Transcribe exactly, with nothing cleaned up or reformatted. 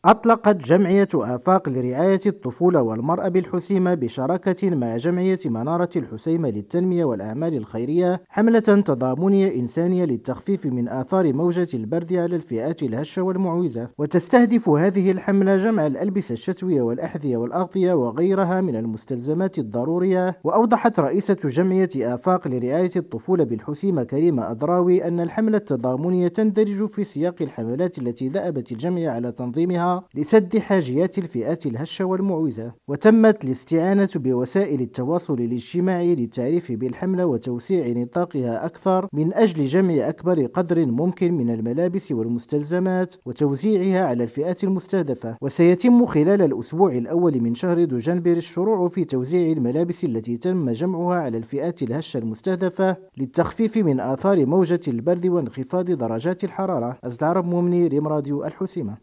أطلقت جمعية آفاق لرعاية الطفولة والمرأة بالحسيمة بشراكة مع جمعية منارة الحسيمة للتنمية والأعمال الخيرية حملة تضامنية إنسانية للتخفيف من آثار موجة البرد على الفئات الهشة والمعوزة. وتستهدف هذه الحملة جمع الألبسة الشتوية والأحذية والأغطية وغيرها من المستلزمات الضرورية. وأوضحت رئيسة جمعية آفاق لرعاية الطفولة بالحسيمة كريمة أدراوي أن الحملة التضامنية تندرج في سياق الحملات التي دأبت الجمعية على تنظيمها لسد حاجيات الفئات الهشة والمعوزة. وتمت الاستعانة بوسائل التواصل الاجتماعي للتعريف بالحملة وتوسيع نطاقها أكثر من أجل جمع أكبر قدر ممكن من الملابس والمستلزمات وتوزيعها على الفئات المستهدفة. وسيتم خلال الأسبوع الأول من شهر دجنبر الشروع في توزيع الملابس التي تم جمعها على الفئات الهشة المستهدفة للتخفيف من آثار موجة البرد وانخفاض درجات الحرارة. أزدعرب مؤمني، ريم راديو الحسيمة.